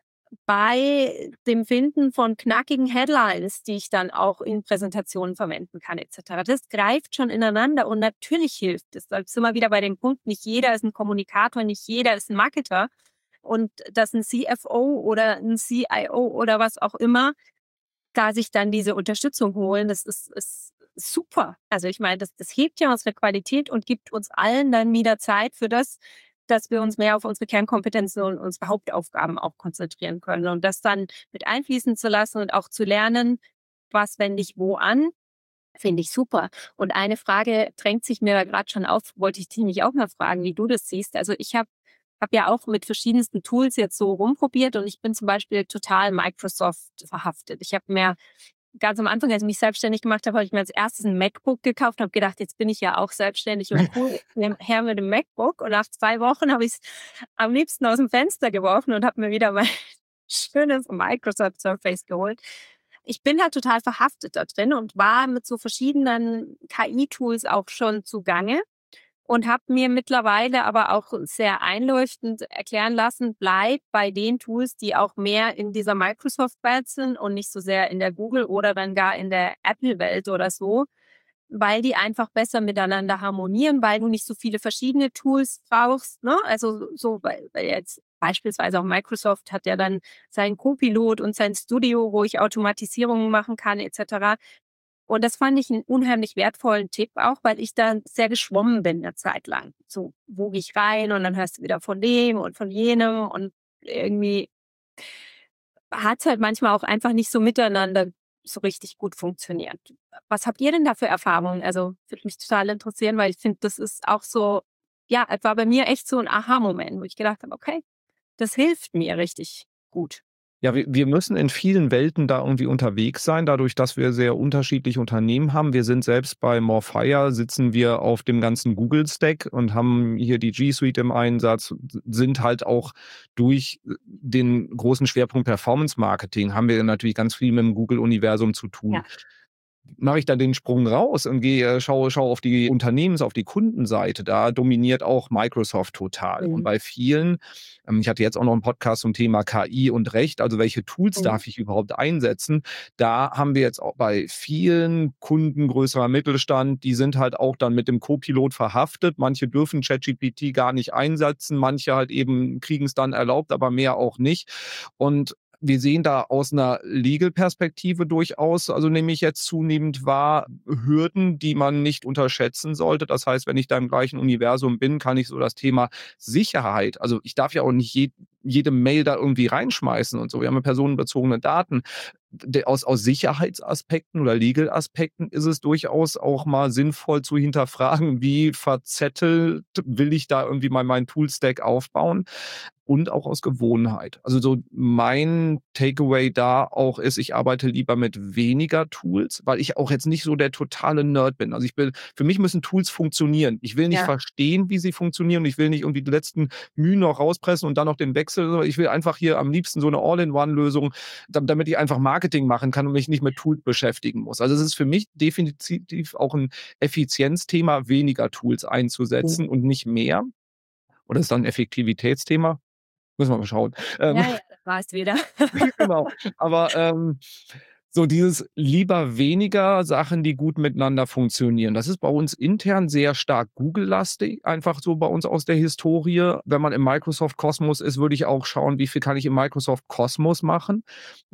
bei dem Finden von knackigen Headlines, die ich dann auch in Präsentationen verwenden kann, etc. Das greift schon ineinander und natürlich hilft es. Da sind wir wieder bei den Punkten, nicht jeder ist ein Kommunikator, nicht jeder ist ein Marketer. Und dass ein CFO oder ein CIO oder was auch immer da sich dann diese Unterstützung holen, das ist super. Also ich meine, das hebt ja unsere Qualität und gibt uns allen dann wieder Zeit für das, dass wir uns mehr auf unsere Kernkompetenzen und unsere Hauptaufgaben auch konzentrieren können. Und das dann mit einfließen zu lassen und auch zu lernen, was wende ich wo an, finde ich super. Und eine Frage drängt sich mir gerade schon auf, wollte ich dich nämlich auch mal fragen, wie du das siehst. Also ich habe ja auch mit verschiedensten Tools jetzt so rumprobiert und ich bin zum Beispiel total Microsoft verhaftet. Ich habe mir ganz am Anfang, als ich mich selbstständig gemacht habe, habe ich mir als erstes ein MacBook gekauft und habe gedacht, jetzt bin ich ja auch selbstständig und cool, her mit dem MacBook. Und nach 2 Wochen habe ich es am liebsten aus dem Fenster geworfen und habe mir wieder mein schönes Microsoft Surface geholt. Ich bin halt total verhaftet da drin und war mit so verschiedenen KI-Tools auch schon zugange. Und habe mir mittlerweile aber auch sehr einleuchtend erklären lassen, bleib bei den Tools, die auch mehr in dieser Microsoft-Welt sind und nicht so sehr in der Google- oder dann gar in der Apple-Welt oder so, weil die einfach besser miteinander harmonieren, weil du nicht so viele verschiedene Tools brauchst. Ne? Also so, weil jetzt beispielsweise auch Microsoft hat ja dann sein Copilot und sein Studio, wo ich Automatisierungen machen kann etc. Und das fand ich einen unheimlich wertvollen Tipp auch, weil ich da sehr geschwommen bin eine Zeit lang. So, wo gehe ich rein und dann hörst du wieder von dem und von jenem und irgendwie hat es halt manchmal auch einfach nicht so miteinander so richtig gut funktioniert. Was habt ihr denn da für Erfahrungen? Also, würde mich total interessieren, weil ich finde, das ist auch so, ja, es war bei mir echt so ein Aha-Moment, wo ich gedacht habe, okay, das hilft mir richtig gut. Ja, wir müssen in vielen Welten da irgendwie unterwegs sein, dadurch, dass wir sehr unterschiedliche Unternehmen haben. Wir sind selbst bei Morfire, sitzen wir auf dem ganzen Google-Stack und haben hier die G Suite im Einsatz, sind halt auch durch den großen Schwerpunkt Performance-Marketing, haben wir natürlich ganz viel mit dem Google-Universum zu tun. Ja. mache ich dann den Sprung raus und schaue auf die auf die Kundenseite. Da dominiert auch Microsoft total. Und bei vielen, ich hatte jetzt auch noch einen Podcast zum Thema KI und Recht, also welche Tools darf ich überhaupt einsetzen? Da haben wir jetzt auch bei vielen Kunden größerer Mittelstand, die sind halt auch dann mit dem Co-Pilot verhaftet. Manche dürfen ChatGPT gar nicht einsetzen, manche halt eben kriegen es dann erlaubt, aber mehr auch nicht. Und wir sehen da aus einer Legal-Perspektive durchaus, also nehme ich jetzt zunehmend wahr, Hürden, die man nicht unterschätzen sollte. Das heißt, wenn ich da im gleichen Universum bin, kann ich so das Thema Sicherheit, also ich darf ja auch nicht jede Mail da irgendwie reinschmeißen und so. Wir haben ja personenbezogene Daten. Aus Sicherheitsaspekten oder Legal-Aspekten ist es durchaus auch mal sinnvoll zu hinterfragen, wie verzettelt will ich da irgendwie mal meinen Tool-Stack aufbauen. Und auch aus Gewohnheit. Also so mein Takeaway da auch ist, ich arbeite lieber mit weniger Tools, weil ich auch jetzt nicht so der totale Nerd bin. Also für mich müssen Tools funktionieren. Ich will nicht verstehen, wie sie funktionieren. Ich will nicht irgendwie die letzten Mühen noch rauspressen und dann noch den Wechsel. Ich will einfach hier am liebsten so eine All-in-One-Lösung, damit ich einfach Marketing machen kann und mich nicht mit Tools beschäftigen muss. Also es ist für mich definitiv auch ein Effizienzthema, weniger Tools einzusetzen und nicht mehr. Oder ist dann ein Effektivitätsthema? Müssen wir mal schauen. Ja, das war es wieder. Genau. Aber so dieses lieber weniger Sachen, die gut miteinander funktionieren. Das ist bei uns intern sehr stark Google-lastig, einfach so bei uns aus der Historie. Wenn man im Microsoft-Kosmos ist, würde ich auch schauen, wie viel kann ich im Microsoft-Kosmos machen.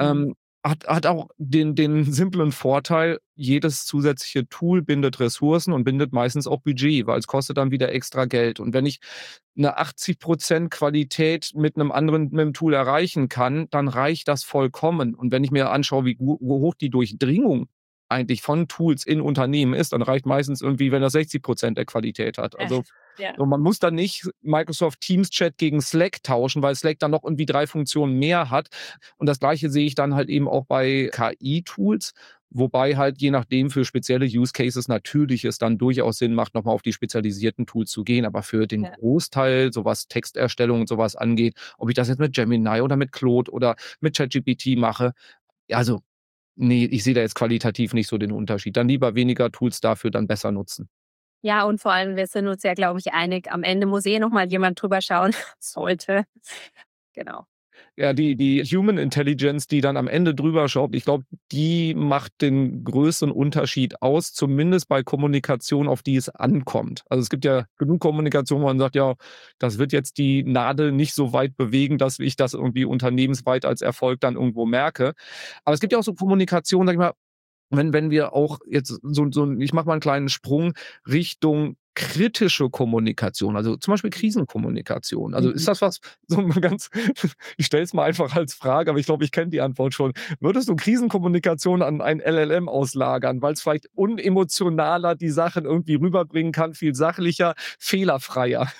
Hat auch den simplen Vorteil, jedes zusätzliche Tool bindet Ressourcen und bindet meistens auch Budget, weil es kostet dann wieder extra Geld. Und wenn ich eine 80% Qualität mit einem Tool erreichen kann, dann reicht das vollkommen. Und wenn ich mir anschaue, wie hoch die Durchdringung eigentlich von Tools in Unternehmen ist, dann reicht meistens irgendwie, wenn das 60% der Qualität hat. Also so, man muss dann nicht Microsoft Teams Chat gegen Slack tauschen, weil Slack dann noch irgendwie 3 Funktionen mehr hat. Und das Gleiche sehe ich dann halt eben auch bei KI-Tools. Wobei halt je nachdem für spezielle Use Cases natürlich es dann durchaus Sinn macht, nochmal auf die spezialisierten Tools zu gehen. Aber für den Großteil, so was Texterstellung und sowas angeht, ob ich das jetzt mit Gemini oder mit Claude oder mit ChatGPT mache, also nee, ich sehe da jetzt qualitativ nicht so den Unterschied. Dann lieber weniger Tools dafür dann besser nutzen. Ja, und vor allem, wir sind uns ja, glaube ich, einig, am Ende muss noch mal jemand drüber schauen sollte. Genau. Ja, die Human Intelligence, die dann am Ende drüber schaut, ich glaube, die macht den größeren Unterschied aus, zumindest bei Kommunikation, auf die es ankommt. Also es gibt ja genug Kommunikation, wo man sagt, ja, das wird jetzt die Nadel nicht so weit bewegen, dass ich das irgendwie unternehmensweit als Erfolg dann irgendwo merke. Aber es gibt ja auch so Kommunikation, sag ich mal, wenn wir auch jetzt ich mache mal einen kleinen Sprung Richtung kritische Kommunikation, also zum Beispiel Krisenkommunikation. Also ist das was, so mal ganz, ich stelle es mal einfach als Frage, aber ich glaube, ich kenne die Antwort schon. Würdest du Krisenkommunikation an ein LLM auslagern, weil es vielleicht unemotionaler die Sachen irgendwie rüberbringen kann, viel sachlicher, fehlerfreier?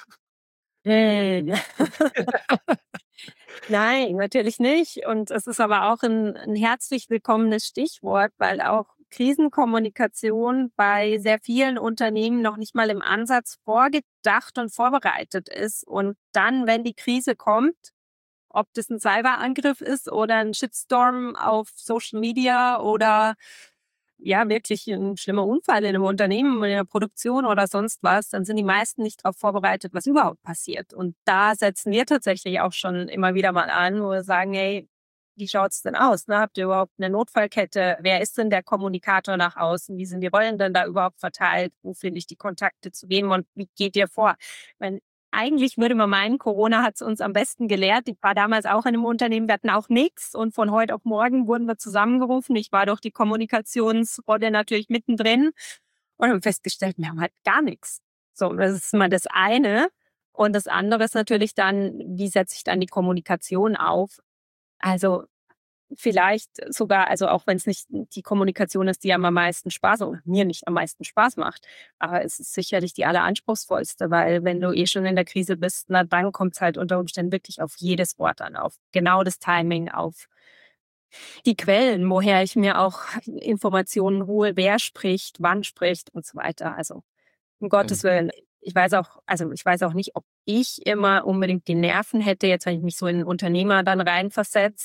Nein, natürlich nicht. Und es ist aber auch ein herzlich willkommenes Stichwort, weil auch Krisenkommunikation bei sehr vielen Unternehmen noch nicht mal im Ansatz vorgedacht und vorbereitet ist. Und dann, wenn die Krise kommt, ob das ein Cyberangriff ist oder ein Shitstorm auf Social Media oder ja wirklich ein schlimmer Unfall in einem Unternehmen, in der Produktion oder sonst was, dann sind die meisten nicht darauf vorbereitet, was überhaupt passiert. Und da setzen wir tatsächlich auch schon immer wieder mal an, wo wir sagen, hey, wie schaut's denn aus? Ne? Habt ihr überhaupt eine Notfallkette? Wer ist denn der Kommunikator nach außen? Wie sind die Rollen denn da überhaupt verteilt? Wo finde ich die Kontakte zu wem und wie geht ihr vor? Eigentlich würde man meinen, Corona hat es uns am besten gelehrt. Ich war damals auch in einem Unternehmen, wir hatten auch nichts und von heute auf morgen wurden wir zusammengerufen. Ich war durch die Kommunikationsrolle natürlich mittendrin und haben festgestellt, wir haben halt gar nichts. So, das ist mal das eine. Und das andere ist natürlich dann, wie setze ich dann die Kommunikation auf? Also vielleicht sogar, also auch wenn es nicht die Kommunikation ist, die am meisten Spaß oder mir nicht am meisten Spaß macht, aber es ist sicherlich die alleranspruchsvollste, weil wenn du schon in der Krise bist, na, dann kommt es halt unter Umständen wirklich auf jedes Wort an, auf genau das Timing, auf die Quellen, woher ich mir auch Informationen hole, wer spricht, wann spricht und so weiter. Also um Gottes Willen. Ich weiß auch nicht, ob ich immer unbedingt die Nerven hätte, jetzt wenn ich mich so in einen Unternehmer dann reinversetze,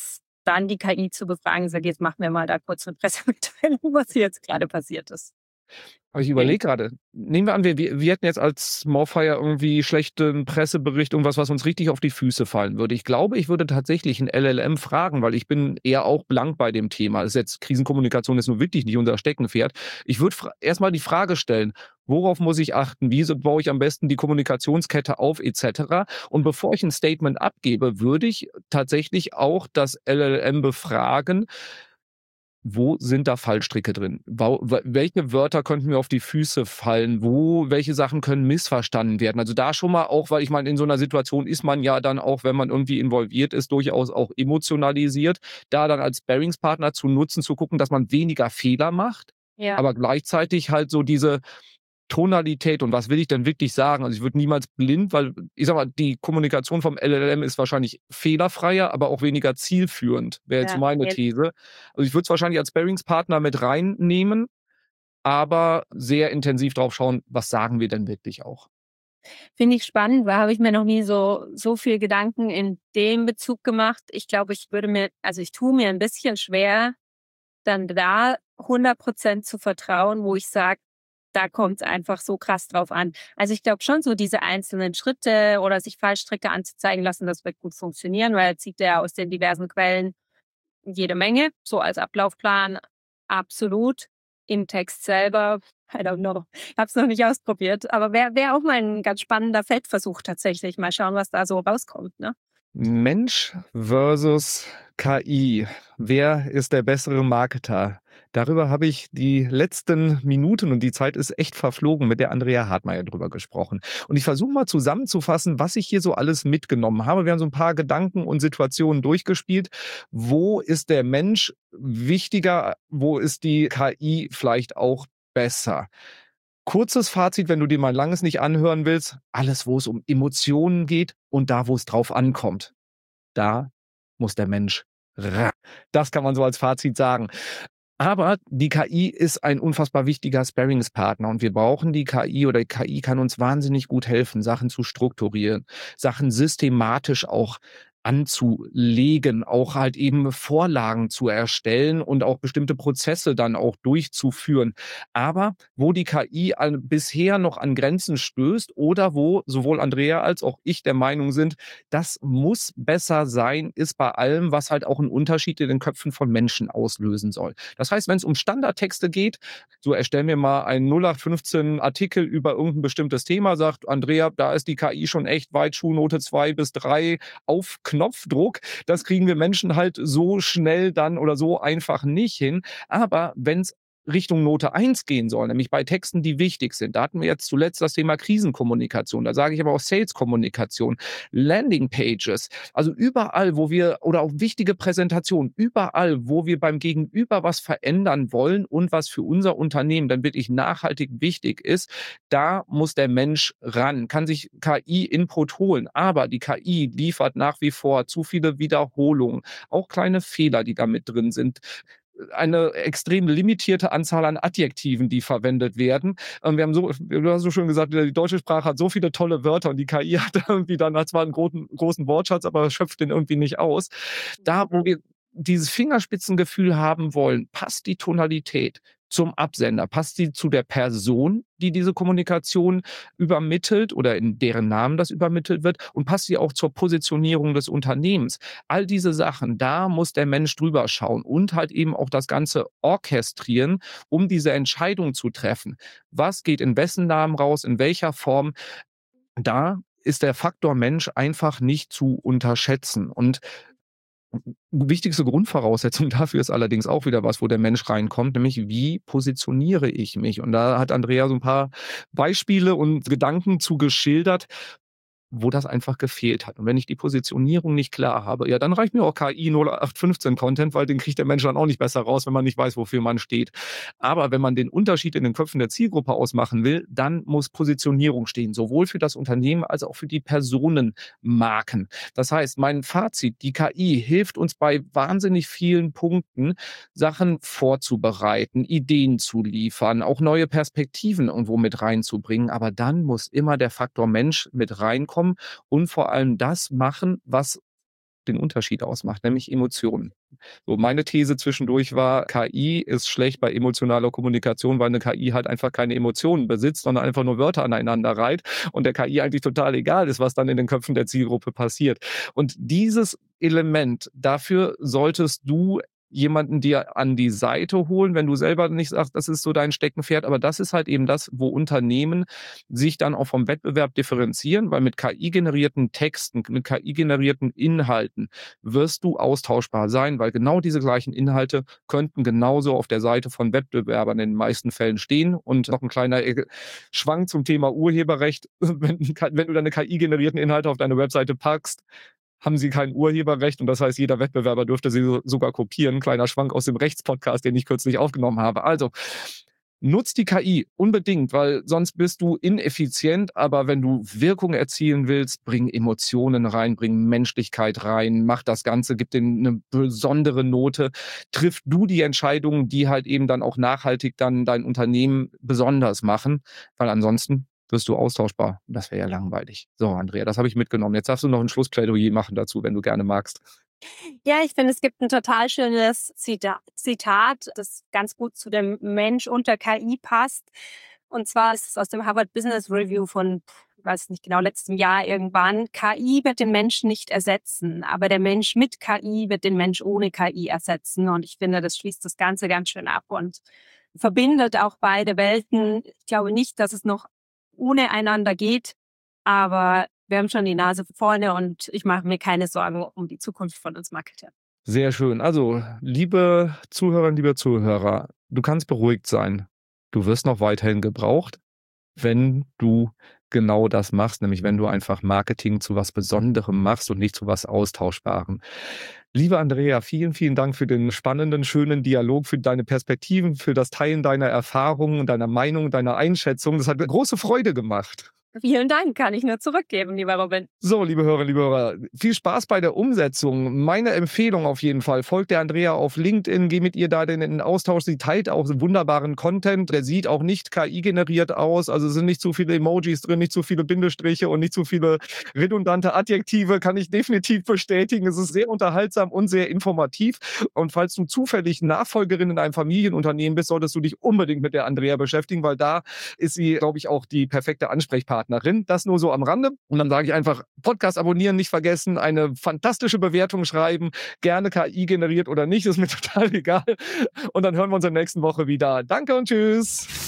dann die KI zu befragen, sage, jetzt machen wir mal da kurz eine Pressemitteilung, was hier jetzt gerade passiert ist. Aber ich überlege gerade, nehmen wir an, wir hätten jetzt als Morfire irgendwie schlechten Pressebericht, irgendwas, was uns richtig auf die Füße fallen würde. Ich glaube, ich würde tatsächlich ein LLM fragen, weil ich bin eher auch blank bei dem Thema. Das ist jetzt, Krisenkommunikation ist nun wirklich nicht unser Steckenpferd. Ich würde erstmal die Frage stellen, worauf muss ich achten? Wie baue ich am besten die Kommunikationskette auf, etc. Und bevor ich ein Statement abgebe, würde ich tatsächlich auch das LLM befragen, wo sind da Fallstricke drin? Welche Wörter könnten mir auf die Füße fallen? Welche Sachen können missverstanden werden? Also da schon mal auch, weil ich meine, in so einer Situation ist man ja dann auch, wenn man irgendwie involviert ist, durchaus auch emotionalisiert, da dann als Sparringspartner zu nutzen, zu gucken, dass man weniger Fehler macht, Ja. aber gleichzeitig halt so diese Tonalität und was will ich denn wirklich sagen? Also ich würde niemals blind, weil ich sag mal, die Kommunikation vom LLM ist wahrscheinlich fehlerfreier, aber auch weniger zielführend, wäre jetzt so meine These. Also ich würde es wahrscheinlich als Sparringspartner mit reinnehmen, aber sehr intensiv drauf schauen, was sagen wir denn wirklich auch. Finde ich spannend, weil habe ich mir noch nie so viel Gedanken in dem Bezug gemacht. Ich glaube, ich tue mir ein bisschen schwer, dann da 100% zu vertrauen, wo ich sage, da kommt es einfach so krass drauf an. Also ich glaube schon, so diese einzelnen Schritte oder sich Fallstricke anzuzeigen lassen, das wird gut funktionieren, weil er zieht ja aus den diversen Quellen jede Menge, so als Ablaufplan, absolut. Im Text selber, I don't know, ich habe es noch nicht ausprobiert, aber wäre auch mal ein ganz spannender Feldversuch tatsächlich. Mal schauen, was da so rauskommt, ne? Mensch versus KI. Wer ist der bessere Marketer? Darüber habe ich die letzten Minuten, und die Zeit ist echt verflogen, mit der Andrea Hartmeier drüber gesprochen. Und ich versuche mal zusammenzufassen, was ich hier so alles mitgenommen habe. Wir haben so ein paar Gedanken und Situationen durchgespielt. Wo ist der Mensch wichtiger? Wo ist die KI vielleicht auch besser? Kurzes Fazit, wenn du dir mal langes nicht anhören willst: Alles, wo es um Emotionen geht und da, wo es drauf ankommt, da muss der Mensch ran. Das kann man so als Fazit sagen. Aber die KI ist ein unfassbar wichtiger Sparringspartner und wir brauchen die KI, oder die KI kann uns wahnsinnig gut helfen, Sachen zu strukturieren, Sachen systematisch auch anzulegen, auch halt eben Vorlagen zu erstellen und auch bestimmte Prozesse dann auch durchzuführen. Aber wo die KI bisher noch an Grenzen stößt oder wo sowohl Andrea als auch ich der Meinung sind, das muss besser sein, ist bei allem, was halt auch einen Unterschied in den Köpfen von Menschen auslösen soll. Das heißt, wenn es um Standardtexte geht, so erstell mir mal einen 0815 Artikel über irgendein bestimmtes Thema, sagt Andrea, da ist die KI schon echt weit, Schulnote 2 bis 3 auf Knopfdruck. Das kriegen wir Menschen halt so schnell dann oder so einfach nicht hin. Aber wenn es Richtung Note 1 gehen soll, nämlich bei Texten, die wichtig sind. Da hatten wir jetzt zuletzt das Thema Krisenkommunikation, da sage ich aber auch Saleskommunikation, Landingpages, also überall, wo wir, oder auch wichtige Präsentationen, überall, wo wir beim Gegenüber was verändern wollen und was für unser Unternehmen dann wirklich nachhaltig wichtig ist, da muss der Mensch ran, kann sich KI-Input holen, aber die KI liefert nach wie vor zu viele Wiederholungen, auch kleine Fehler, die da mit drin sind, eine extrem limitierte Anzahl an Adjektiven, die verwendet werden. Wir haben du hast so schön gesagt, die deutsche Sprache hat so viele tolle Wörter und die KI hat irgendwie dann zwar einen großen Wortschatz, aber schöpft den irgendwie nicht aus. Da, wo wir dieses Fingerspitzengefühl haben wollen, passt die Tonalität zum Absender, passt sie zu der Person, die diese Kommunikation übermittelt oder in deren Namen das übermittelt wird, und passt sie auch zur Positionierung des Unternehmens. All diese Sachen, da muss der Mensch drüber schauen und halt eben auch das Ganze orchestrieren, um diese Entscheidung zu treffen. Was geht in wessen Namen raus, in welcher Form? Da ist der Faktor Mensch einfach nicht zu unterschätzen. Und wichtigste Grundvoraussetzung dafür ist allerdings auch wieder was, wo der Mensch reinkommt, nämlich wie positioniere ich mich? Und da hat Andrea so ein paar Beispiele und Gedanken zu geschildert, wo das einfach gefehlt hat. Und wenn ich die Positionierung nicht klar habe, ja, dann reicht mir auch KI 0815 Content, weil den kriegt der Mensch dann auch nicht besser raus, wenn man nicht weiß, wofür man steht. Aber wenn man den Unterschied in den Köpfen der Zielgruppe ausmachen will, dann muss Positionierung stehen, sowohl für das Unternehmen als auch für die Personenmarken. Das heißt, mein Fazit: Die KI hilft uns bei wahnsinnig vielen Punkten, Sachen vorzubereiten, Ideen zu liefern, auch neue Perspektiven irgendwo mit reinzubringen. Aber dann muss immer der Faktor Mensch mit reinkommen und vor allem das machen, was den Unterschied ausmacht, nämlich Emotionen. So, meine These zwischendurch war, KI ist schlecht bei emotionaler Kommunikation, weil eine KI halt einfach keine Emotionen besitzt, sondern einfach nur Wörter aneinander reiht und der KI eigentlich total egal ist, was dann in den Köpfen der Zielgruppe passiert. Und dieses Element, dafür solltest du jemanden dir an die Seite holen, wenn du selber nicht sagst, das ist so dein Steckenpferd. Aber das ist halt eben das, wo Unternehmen sich dann auch vom Wettbewerb differenzieren, weil mit KI-generierten Texten, mit KI-generierten Inhalten wirst du austauschbar sein, weil genau diese gleichen Inhalte könnten genauso auf der Seite von Wettbewerbern in den meisten Fällen stehen. Und noch ein kleiner Schwank zum Thema Urheberrecht. Wenn du deine KI-generierten Inhalte auf deine Webseite packst, haben sie kein Urheberrecht und das heißt, jeder Wettbewerber dürfte sie sogar kopieren. Kleiner Schwank aus dem Rechtspodcast, den ich kürzlich aufgenommen habe. Also, nutzt die KI unbedingt, weil sonst bist du ineffizient, aber wenn du Wirkung erzielen willst, bring Emotionen rein, bring Menschlichkeit rein, mach das Ganze, gib denen eine besondere Note, triff du die Entscheidungen, die halt eben dann auch nachhaltig dann dein Unternehmen besonders machen, weil ansonsten wirst du austauschbar. Das wäre ja langweilig. So, Andrea, das habe ich mitgenommen. Jetzt darfst du noch ein Schlussplädoyer machen dazu, wenn du gerne magst. Ja, ich finde, es gibt ein total schönes Zitat, das ganz gut zu dem Mensch unter KI passt. Und zwar ist es aus dem Harvard Business Review von, ich weiß nicht genau, letztem Jahr irgendwann. KI wird den Menschen nicht ersetzen, aber der Mensch mit KI wird den Mensch ohne KI ersetzen. Und ich finde, das schließt das Ganze ganz schön ab und verbindet auch beide Welten. Ich glaube nicht, dass es noch ohne einander geht, aber wir haben schon die Nase vorne und ich mache mir keine Sorgen um die Zukunft von uns Marketern. Sehr schön. Also, liebe Zuhörerinnen, liebe Zuhörer, du kannst beruhigt sein. Du wirst noch weiterhin gebraucht, wenn du genau das machst, nämlich wenn du einfach Marketing zu was Besonderem machst und nicht zu was Austauschbarem. Liebe Andrea, vielen, vielen Dank für den spannenden, schönen Dialog, für deine Perspektiven, für das Teilen deiner Erfahrungen, deiner Meinung, deiner Einschätzung. Das hat mir große Freude gemacht. Vielen Dank, kann ich nur zurückgeben, lieber Robin. So, liebe Hörerinnen, liebe Hörer, viel Spaß bei der Umsetzung. Meine Empfehlung auf jeden Fall, folgt der Andrea auf LinkedIn, geh mit ihr da in den Austausch. Sie teilt auch wunderbaren Content. Der sieht auch nicht KI-generiert aus, also sind nicht zu viele Emojis drin, nicht zu viele Bindestriche und nicht zu viele redundante Adjektive, kann ich definitiv bestätigen. Es ist sehr unterhaltsam und sehr informativ. Und falls du zufällig Nachfolgerin in einem Familienunternehmen bist, solltest du dich unbedingt mit der Andrea beschäftigen, weil da ist sie, glaube ich, auch die perfekte Ansprechpartnerin. Das nur so am Rande. Und dann sage ich einfach, Podcast abonnieren nicht vergessen, eine fantastische Bewertung schreiben, gerne KI generiert oder nicht, ist mir total egal. Und dann hören wir uns in der nächsten Woche wieder. Danke und tschüss.